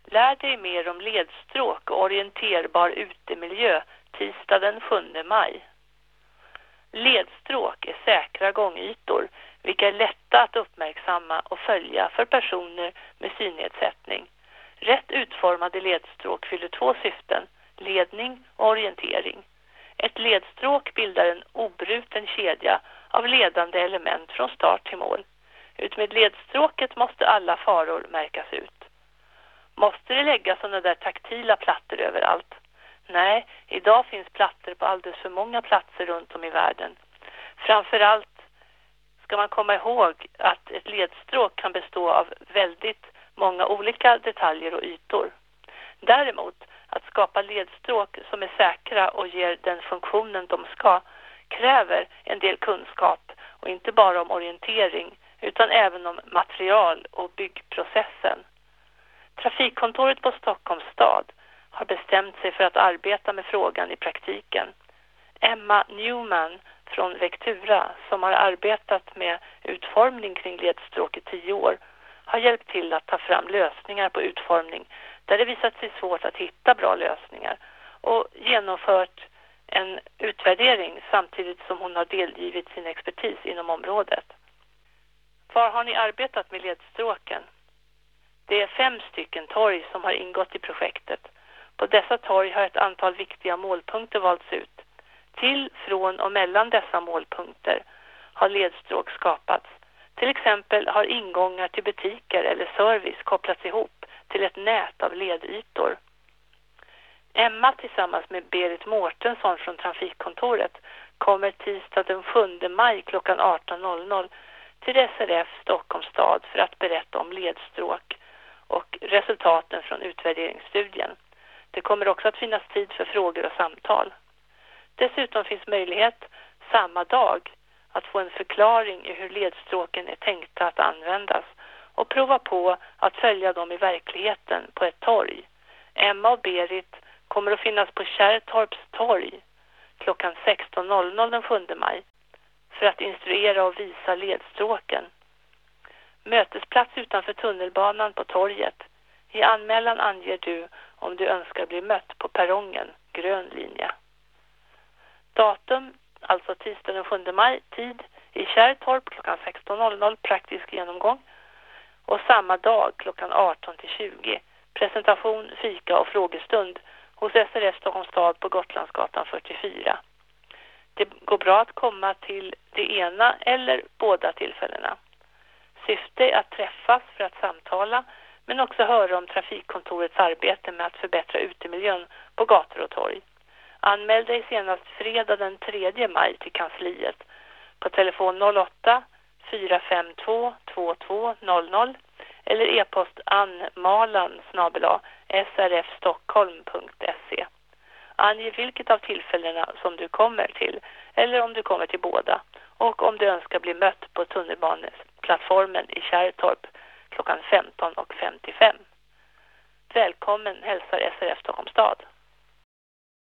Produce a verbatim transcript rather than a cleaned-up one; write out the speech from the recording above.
Lär dig mer om ledstråk och orienterbar utemiljö tisdag den sjunde maj. Ledstråk är säkra gångytor, vilka är lätta att uppmärksamma och följa för personer med synnedsättning. Rätt utformade ledstråk fyller två syften, ledning och orientering. Ett ledstråk bildar en obruten kedja av ledande element från start till mål. Utmed ledstråket måste alla faror märkas ut. Måste det lägga sådana där taktila plattor överallt? Nej, idag finns plattor på alldeles för många platser runt om i världen. Framförallt ska man komma ihåg att ett ledstråk kan bestå av väldigt många olika detaljer och ytor. Däremot, att skapa ledstråk som är säkra och ger den funktionen de ska kräver en del kunskap, och inte bara om orientering utan även om material och byggprocessen. Trafikkontoret på Stockholms stad har bestämt sig för att arbeta med frågan i praktiken. Emma Newman från Vectura, som har arbetat med utformning kring ledstråk i tio år, har hjälpt till att ta fram lösningar på utformning där det visat sig svårt att hitta bra lösningar, och genomfört en utvärdering samtidigt som hon har delgivit sin expertis inom området. Var har ni arbetat med ledstråken? Det är fem stycken torg som har ingått i projektet. På dessa torg har ett antal viktiga målpunkter valts ut. Till, från och mellan dessa målpunkter har ledstråk skapats. Till exempel har ingångar till butiker eller service kopplats ihop till ett nät av ledytor. Emma tillsammans med Berit Mårtensson från Trafikkontoret kommer tisdag den sjunde maj klockan arton noll noll till S R F Stockholms stad för att berätta om ledstråk och resultaten från utvärderingsstudien. Det kommer också att finnas tid för frågor och samtal. Dessutom finns möjlighet samma dag att få en förklaring i hur ledstråken är tänkta att användas och prova på att följa dem i verkligheten på ett torg. Emma och Berit kommer att finnas på Kärrtorps torg klockan sexton noll noll den sjunde maj för att instruera och visa ledstråken. Mötesplats utanför tunnelbanan på torget. I anmälan anger du om du önskar bli mött på perrongen, grön linje. Datum, alltså tisdag den sjunde maj, tid i Kärrtorp klockan sexton noll noll, praktisk genomgång. Och samma dag klockan arton till tjugo, presentation, fika och frågestund hos S R F Stockholms stad på Gotlandsgatan fyrtiofyra. Det går bra att komma till det ena eller båda tillfällena. Syfte är att träffas för att samtala, men också höra om Trafikkontorets arbete med att förbättra utemiljön på gator och torg. Anmäl dig senast fredag den tredje maj till kansliet på telefon noll åtta fyra fem två två två noll noll eller e-post anmalan snabel-a srfstockholm punkt se. Ange vilket av tillfällena som du kommer till eller om du kommer till båda, och om du önskar bli mött på tunnelbaneplattformen i Kärrtorp klockan femton och femtiofem. Välkommen hälsar S R F Stockholms stad.